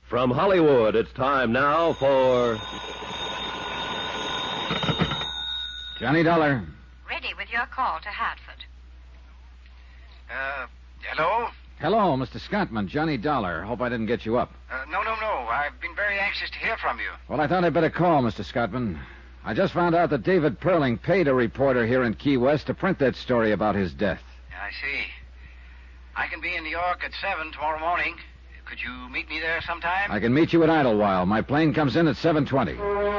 From Hollywood, it's time now for... Johnny Dollar. Ready with your call to Hartford. Hello? Hello, Mr. Scottman. Johnny Dollar. Hope I didn't get you up. No. I've been very anxious to hear from you. Well, I thought I'd better call, Mr. Scottman. I just found out that David Perling paid a reporter here in Key West to print that story about his death. I see. I can be in New York at 7 tomorrow morning. Could you meet me there sometime? I can meet you at Idlewild. My plane comes in at 7:20.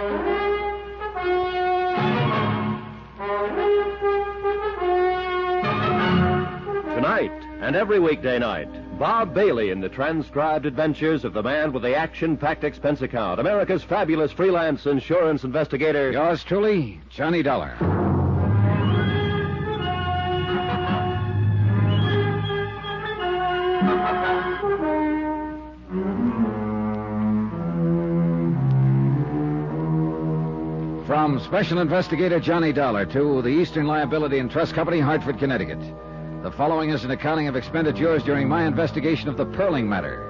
Tonight and every weekday night, Bob Bailey in the transcribed adventures of the man with the action-packed expense account, America's fabulous freelance insurance investigator. Yours truly, Johnny Dollar. From Special Investigator Johnny Dollar to the Eastern Liability and Trust Company, Hartford, Connecticut. The following is an accounting of expenditures during my investigation of the Perling matter.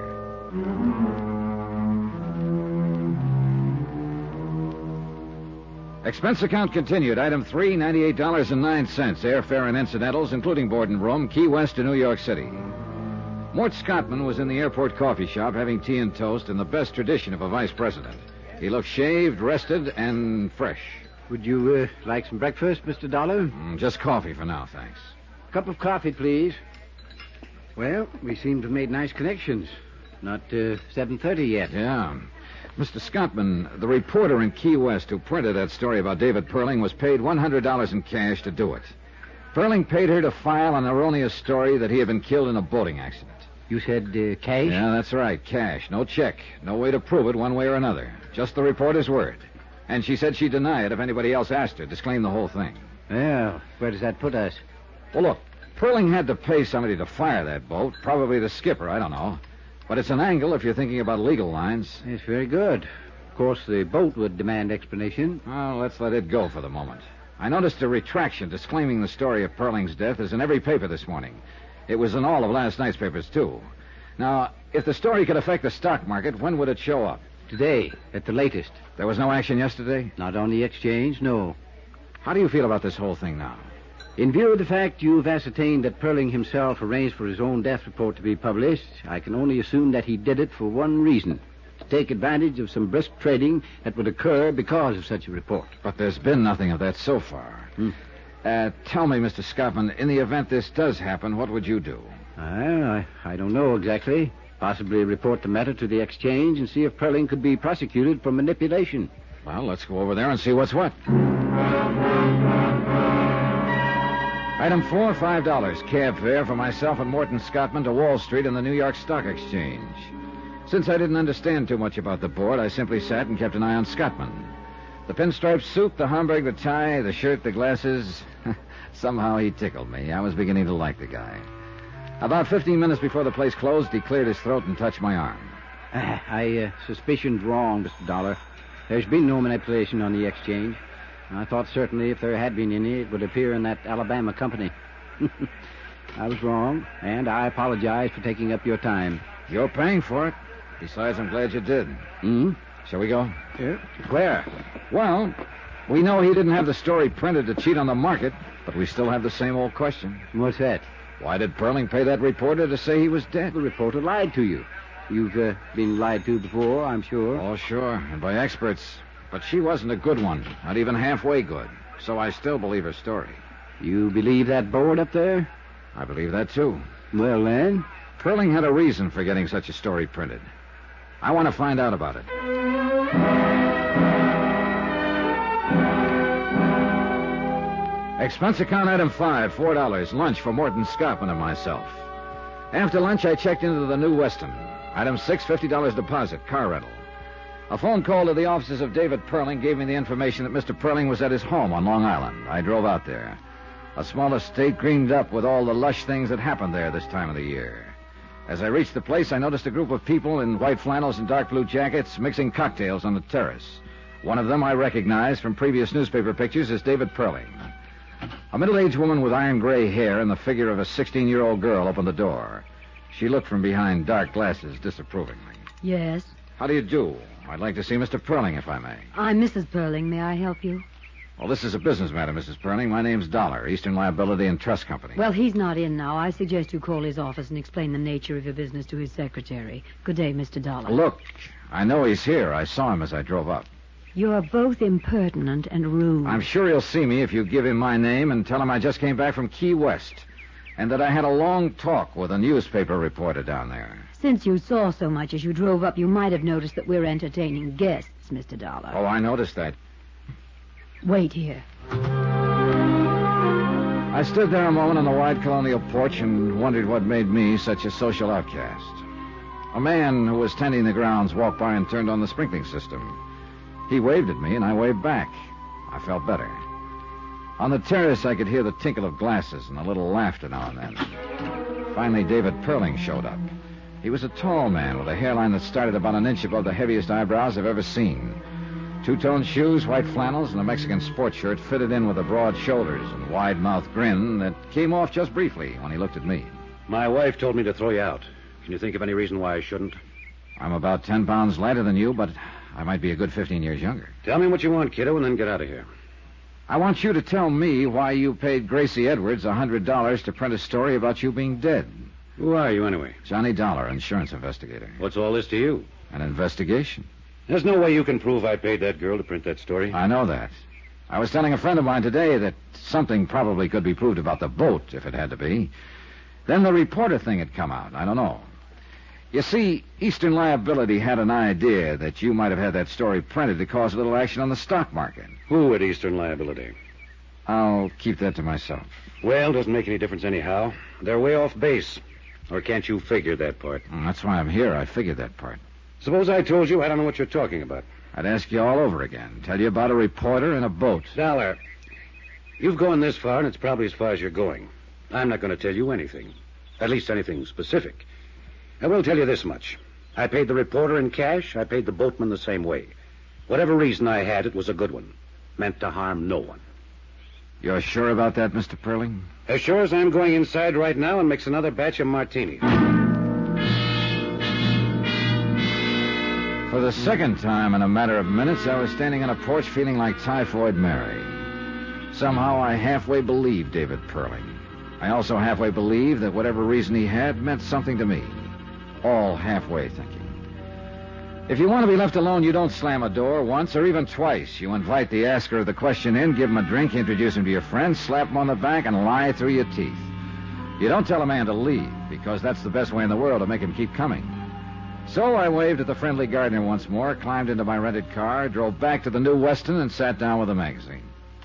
Expense account continued. Item 3, $98.09. Airfare and incidentals, including board and room, Key West to New York City. Mort Scottman was in the airport coffee shop having tea and toast in the best tradition of a vice president. He looked shaved, rested, and fresh. Would you like some breakfast, Mr. Dollar? Just coffee for now, thanks. Cup of coffee, please. Well, we seem to have made nice connections. Not 7:30 yet. Yeah. Mr. Scottman, the reporter in Key West who printed that story about David Perling was paid $100 in cash to do it. Perling paid her to file an erroneous story that he had been killed in a boating accident. You said cash? Yeah, that's right, cash. No check. No way to prove it one way or another. Just the reporter's word. And she said she'd deny it if anybody else asked her. Disclaim the whole thing. Well, where does that put us? Well, look, Perling had to pay somebody to fire that boat. Probably the skipper, I don't know. But it's an angle if you're thinking about legal lines. It's very good. Of course, the boat would demand explanation. Well, let's let it go for the moment. I noticed a retraction disclaiming the story of Perling's death is in every paper this morning. It was in all of last night's papers, too. Now, if the story could affect the stock market, when would it show up? Today, at the latest. There was no action yesterday? Not on the exchange, no. How do you feel about this whole thing now? In view of the fact you've ascertained that Perling himself arranged for his own death report to be published, I can only assume that he did it for one reason: to take advantage of some brisk trading that would occur because of such a report. But there's been nothing of that so far. Tell me, Mr. Scottman, in the event this does happen, what would you do? I don't know exactly. Possibly report the matter to the exchange and see if Perling could be prosecuted for manipulation. Well, let's go over there and see what's what. Item 4, $5. Cab fare for myself and Morton Scottman to Wall Street and the New York Stock Exchange. Since I didn't understand too much about the board, I simply sat and kept an eye on Scottman. The pinstripe suit, the Homburg, the tie, the shirt, the glasses. Somehow he tickled me. I was beginning to like the guy. About 15 minutes before the place closed, he cleared his throat and touched my arm. I suspicioned wrong, Mr. Dollar. There's been no manipulation on the exchange. I thought certainly if there had been any, it would appear in that Alabama company. I was wrong, and I apologize for taking up your time. You're paying for it. Besides, I'm glad you did. Shall we go? Yeah. Where? Well, we know he didn't have the story printed to cheat on the market, but we still have the same old question. What's that? Why did Perling pay that reporter to say he was dead? The reporter lied to you. You've been lied to before, I'm sure. Oh, sure, and by experts. But she wasn't a good one, not even halfway good. So I still believe her story. You believe that board up there? I believe that, too. Well, then? Perling had a reason for getting such a story printed. I want to find out about it. Expense account item 5, $4. Lunch for Morton Scottman and myself. After lunch, I checked into the New Weston. Item 6, $50 deposit, car rental. A phone call to the offices of David Perling gave me the information that Mr. Perling was at his home on Long Island. I drove out there. A small estate greened up with all the lush things that happened there this time of the year. As I reached the place, I noticed a group of people in white flannels and dark blue jackets mixing cocktails on the terrace. One of them I recognized from previous newspaper pictures as David Perling. A middle-aged woman with iron gray hair and the figure of a 16-year-old girl opened the door. She looked from behind dark glasses disapprovingly. Yes? How do you do? I'd like to see Mr. Perling, if I may. I'm Mrs. Perling. May I help you? Well, this is a business matter, Mrs. Perling. My name's Dollar, Eastern Liability and Trust Company. Well, he's not in now. I suggest you call his office and explain the nature of your business to his secretary. Good day, Mr. Dollar. Look, I know he's here. I saw him as I drove up. You're both impertinent and rude. I'm sure he'll see me if you give him my name and tell him I just came back from Key West and that I had a long talk with a newspaper reporter down there. Since you saw so much as you drove up, you might have noticed that we're entertaining guests, Mr. Dollar. Oh, I noticed that. Wait here. I stood there a moment on the wide colonial porch and wondered what made me such a social outcast. A man who was tending the grounds walked by and turned on the sprinkling system. He waved at me, and I waved back. I felt better. On the terrace, I could hear the tinkle of glasses and a little laughter now and then. Finally, David Perling showed up. He was a tall man with a hairline that started about an inch above the heaviest eyebrows I've ever seen. Two-tone shoes, white flannels, and a Mexican sports shirt fitted in with the broad shoulders and wide-mouthed grin that came off just briefly when he looked at me. My wife told me to throw you out. Can you think of any reason why I shouldn't? I'm about 10 pounds lighter than you, but I might be a good 15 years younger. Tell me what you want, kiddo, and then get out of here. I want you to tell me why you paid Gracie Edwards $100 to print a story about you being dead. Who are you, anyway? Johnny Dollar, insurance investigator. What's all this to you? An investigation. There's no way you can prove I paid that girl to print that story. I know that. I was telling a friend of mine today that something probably could be proved about the boat, if it had to be. Then the reporter thing had come out. I don't know. You see, Eastern Liability had an idea that you might have had that story printed to cause a little action on the stock market. Who at Eastern Liability? I'll keep that to myself. Well, doesn't make any difference anyhow. They're way off base. Or can't you figure that part? That's why I'm here. I figured that part. Suppose I told you I don't know what you're talking about. I'd ask you all over again. Tell you about a reporter and a boat. Dollar, you've gone this far, and it's probably as far as you're going. I'm not going to tell you anything. At least anything specific. I will tell you this much. I paid the reporter in cash. I paid the boatman the same way. Whatever reason I had, it was a good one. Meant to harm no one. You're sure about that, Mr. Perling? As sure as I'm going inside right now and mix another batch of martinis. For the second time in a matter of minutes, I was standing on a porch feeling like Typhoid Mary. Somehow I halfway believed David Perling. I also halfway believed that whatever reason he had meant something to me. All halfway thinking. If you want to be left alone, you don't slam a door once or even twice. You invite the asker of the question in, give him a drink, introduce him to your friends, slap him on the back, and lie through your teeth. You don't tell a man to leave, because that's the best way in the world to make him keep coming. So I waved at the friendly gardener once more, climbed into my rented car, drove back to the New Weston, and sat down with a magazine.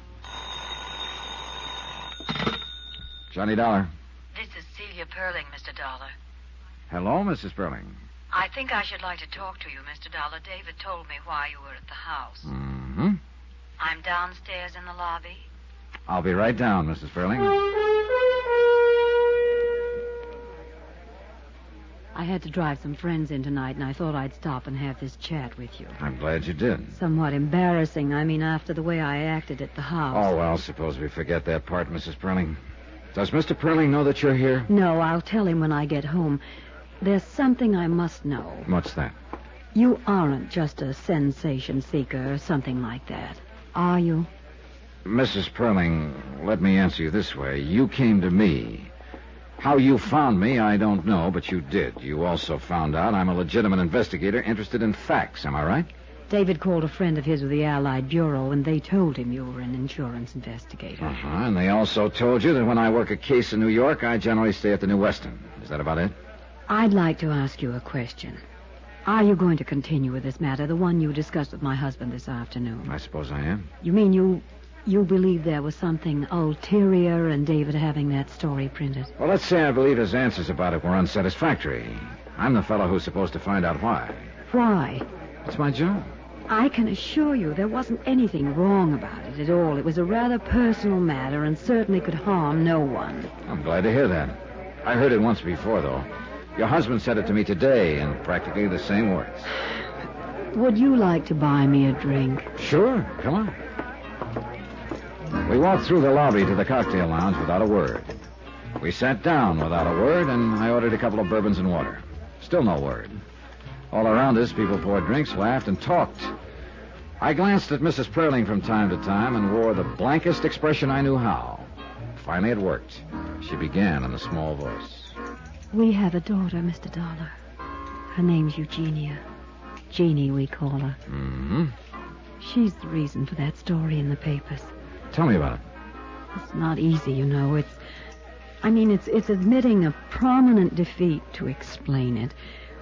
Johnny Dollar. This is Celia Perling, Mr. Dollar. Hello, Mrs. Perling. I think I should like to talk to you, Mr. Dollar. David told me why you were at the house. Mm-hmm. I'm downstairs in the lobby. I'll be right down, Mrs. Perling. I had to drive some friends in tonight, and I thought I'd stop and have this chat with you. I'm glad you did. Somewhat embarrassing, after the way I acted at the house. Oh, well, suppose we forget that part, Mrs. Perling. Does Mr. Perling know that you're here? No, I'll tell him when I get home. There's something I must know. What's that? You aren't just a sensation seeker or something like that, are you? Mrs. Perling, let me answer you this way. You came to me. How you found me, I don't know, but you did. You also found out I'm a legitimate investigator interested in facts, am I right? David called a friend of his with the Allied Bureau, and they told him you were an insurance investigator. And they also told you that when I work a case in New York, I generally stay at the New Weston. Is that about it? I'd like to ask you a question. Are you going to continue with this matter, the one you discussed with my husband this afternoon? I suppose I am. You mean you believe there was something ulterior in David having that story printed? Well, let's say I believe his answers about it were unsatisfactory. I'm the fellow who's supposed to find out why. Why? It's my job. I can assure you there wasn't anything wrong about it at all. It was a rather personal matter and certainly could harm no one. I'm glad to hear that. I heard it once before, though. Your husband said it to me today in practically the same words. Would you like to buy me a drink? Sure. Come on. We walked through the lobby to the cocktail lounge without a word. We sat down without a word, and I ordered a couple of bourbons and water. Still no word. All around us, people poured drinks, laughed, and talked. I glanced at Mrs. Perling from time to time and wore the blankest expression I knew how. Finally, it worked. She began in a small voice. We have a daughter, Mr. Dollar. Her name's Eugenia. Jeannie, we call her. Mm-hmm. She's the reason for that story in the papers. Tell me about it. It's not easy, you know. It's admitting a prominent defeat to explain it.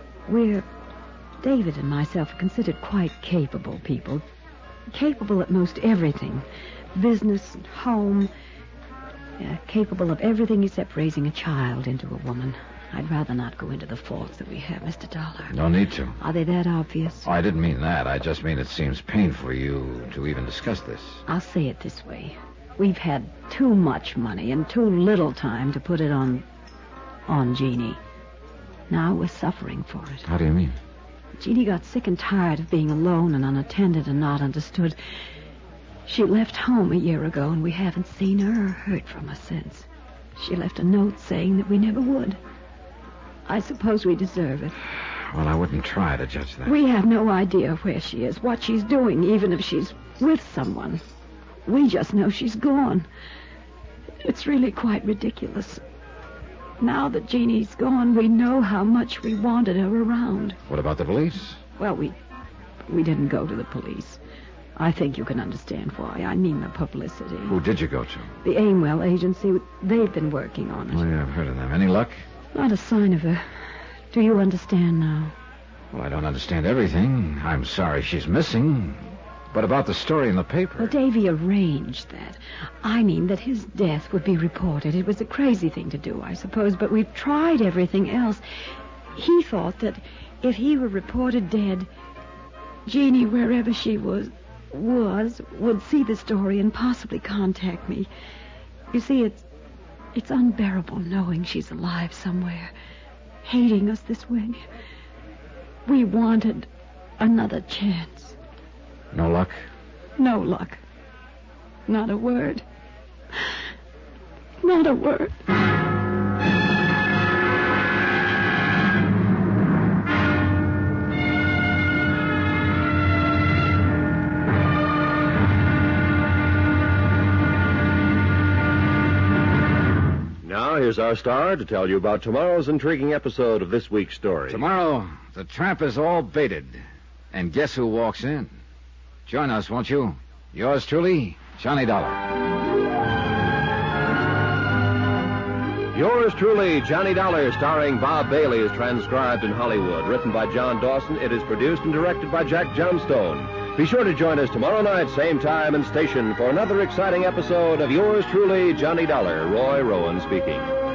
David and myself are considered quite capable people. Capable at most everything. Business, home. Capable of everything except raising a child into a woman. I'd rather not go into the faults that we have, Mr. Dollar. No need to. Are they that obvious? Oh, I didn't mean that. I just mean it seems painful for you to even discuss this. I'll say it this way. We've had too much money and too little time to put it on Jeannie. Now we're suffering for it. How do you mean? Jeannie got sick and tired of being alone and unattended and not understood. She left home a year ago, and we haven't seen her or heard from her since. She left a note saying that we never would. I suppose we deserve it. Well, I wouldn't try to judge that. We have no idea where she is, what she's doing, even if she's with someone. We just know she's gone. It's really quite ridiculous. Now that Jeannie's gone, we know how much we wanted her around. What about the police? Well, we didn't go to the police. I think you can understand why. I mean the publicity. Who did you go to? The Aimwell agency. They've been working on it. Oh, yeah, I've heard of them. Any luck? Not a sign of her. Do you understand now? Well, I don't understand everything. I'm sorry she's missing. But about the story in the paper... Well, Davy arranged that. I mean that his death would be reported. It was a crazy thing to do, I suppose, but we've tried everything else. He thought that if he were reported dead, Jeannie, wherever she was, would see the story and possibly contact me. You see, it's unbearable knowing she's alive somewhere, hating us this way. We wanted another chance. No luck? No luck. Not a word. Not a word. Now, here's our star to tell you about tomorrow's intriguing episode of this week's story. Tomorrow, the trap is all baited. And guess who walks in? Join us, won't you? Yours truly, Johnny Dollar. Yours truly, Johnny Dollar, starring Bob Bailey, is transcribed in Hollywood. Written by John Dawson, it is produced and directed by Jack Johnstone. Be sure to join us tomorrow night, same time and station, for another exciting episode of Yours truly, Johnny Dollar. Roy Rowan speaking.